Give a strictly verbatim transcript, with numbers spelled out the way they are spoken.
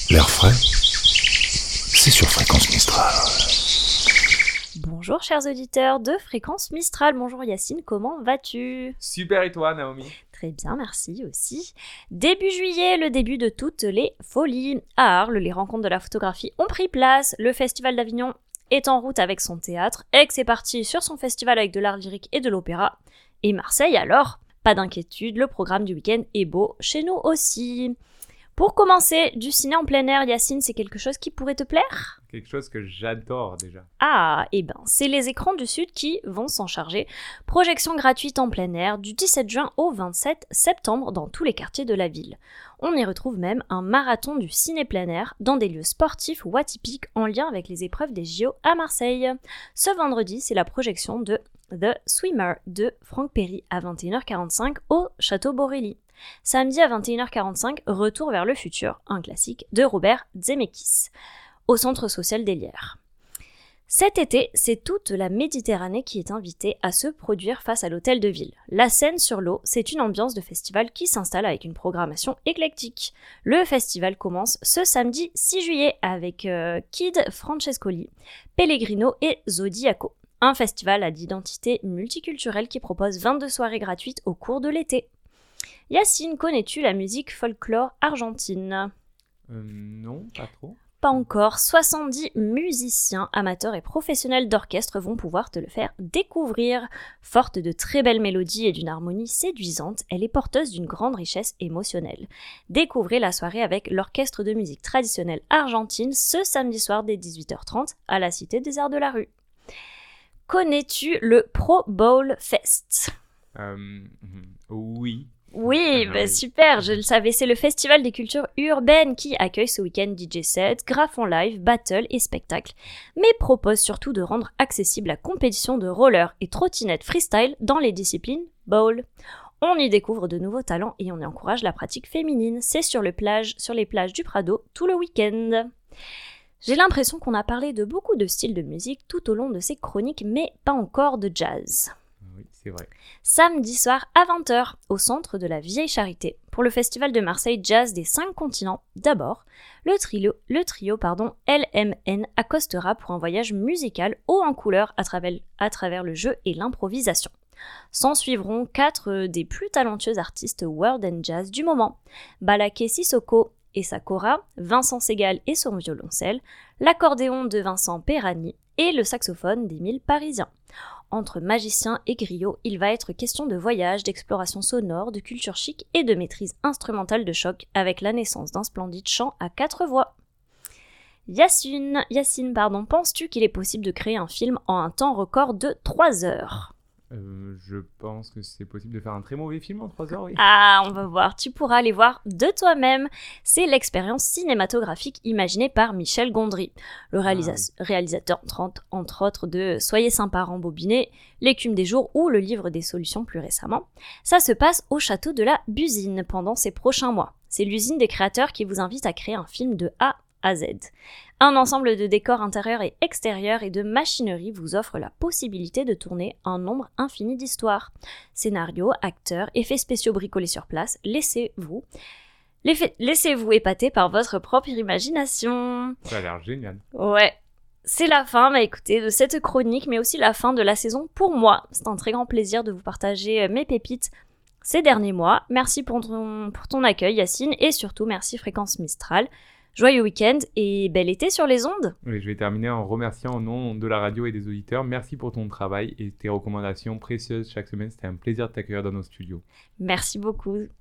L'air frais, c'est sur Fréquence Mistral. Bonjour chers auditeurs de Fréquence Mistral, bonjour Yacine, comment vas-tu ? Super, et toi Naomi ? Très bien, merci aussi. Début juillet, le début de toutes les folies. À Arles, les rencontres de la photographie ont pris place, le Festival d'Avignon est en route avec son théâtre, Aix est parti sur son festival avec de l'art lyrique et de l'opéra, et Marseille alors, pas d'inquiétude, le programme du week-end est beau, chez nous aussi. Pour commencer, du ciné en plein air, Yacine, c'est quelque chose qui pourrait te plaire ? Quelque chose que j'adore déjà. Ah, et ben, c'est les écrans du Sud qui vont s'en charger. Projection gratuite en plein air du dix-sept juin au vingt-sept septembre dans tous les quartiers de la ville. On y retrouve même un marathon du ciné plein air dans des lieux sportifs ou atypiques en lien avec les épreuves des J O à Marseille. Ce vendredi, c'est la projection de The Swimmer de Franck Perry à vingt et une heures quarante-cinq au Château Borelli. Samedi à vingt et une heures quarante-cinq, Retour vers le futur, un classique de Robert Zemeckis, au Centre social d'Hélières. Cet été, c'est toute la Méditerranée qui est invitée à se produire face à l'hôtel de ville. La scène sur l'eau, c'est une ambiance de festival qui s'installe avec une programmation éclectique. Le festival commence ce samedi six juillet avec euh, Kid Francescoli, Pellegrino et Zodiaco. Un festival à d'identité multiculturelle qui propose vingt-deux soirées gratuites au cours de l'été. Yacine, connais-tu la musique folklore argentine ? Euh, non, pas trop. Pas encore. soixante-dix musiciens, amateurs et professionnels d'orchestre vont pouvoir te le faire découvrir. Forte de très belles mélodies et d'une harmonie séduisante, elle est porteuse d'une grande richesse émotionnelle. Découvrez la soirée avec l'Orchestre de musique traditionnelle argentine ce samedi soir dès dix-huit heures trente à la Cité des Arts de la Rue. Connais-tu le Pro Bowl Fest ? Euh, oui. Oui, Ah, bah oui. super, je le savais, c'est le festival des cultures urbaines qui accueille ce week-end D J sets, graphes en live, battles et spectacles, mais propose surtout de rendre accessible la compétition de roller et trottinette freestyle dans les disciplines bowl. On y découvre de nouveaux talents et on y encourage la pratique féminine, c'est sur, le plage, sur les plages du Prado tout le week-end. J'ai l'impression qu'on a parlé de beaucoup de styles de musique tout au long de ces chroniques, mais pas encore de jazz. Oui, c'est vrai. Samedi soir à vingt heures, au centre de la Vieille Charité, pour le Festival de Marseille Jazz des cinq continents, d'abord, le trio, le trio pardon, L M N accostera pour un voyage musical haut en couleur à travers, à travers le jeu et l'improvisation. S'en suivront quatre des plus talentueux artistes world and jazz du moment, Balaké Sissoko et sa kora, Vincent Segal et son violoncelle, l'accordéon de Vincent Perani et le saxophone d'Émile Parisien. Entre magiciens et griots, il va être question de voyage, d'exploration sonore, de culture chic et de maîtrise instrumentale de choc avec la naissance d'un splendide chant à quatre voix. Yacine, Yacine, pardon, penses-tu qu'il est possible de créer un film en un temps record de trois heures ? Euh, je pense que c'est possible de faire un très mauvais film en trois heures, oui. Ah, on va voir, tu pourras aller voir de toi-même. C'est l'expérience cinématographique imaginée par Michel Gondry, le réalisa- Ah. réalisateur entre, entre autres de Soyez sympa rembobiné, L'écume des jours ou le livre des solutions plus récemment. Ça se passe au château de la Busine pendant ces prochains mois. C'est l'usine des créateurs qui vous invite à créer un film de A à Z. Un ensemble de décors intérieurs et extérieurs et de machinerie vous offre la possibilité de tourner un nombre infini d'histoires. Scénario, acteurs, effets spéciaux bricolés sur place, laissez-vous, laissez-vous épater par votre propre imagination. Ça a l'air génial. Ouais, c'est la fin, bah écoutez, de cette chronique, mais aussi la fin de la saison pour moi. C'est un très grand plaisir de vous partager mes pépites ces derniers mois. Merci pour ton, pour ton accueil, Yacine, et surtout merci Fréquence Mistral. Joyeux week-end et bel été sur les ondes. Oui, je vais terminer en remerciant au nom de la radio et des auditeurs. Merci pour ton travail et tes recommandations précieuses chaque semaine. C'était un plaisir de t'accueillir dans nos studios. Merci beaucoup.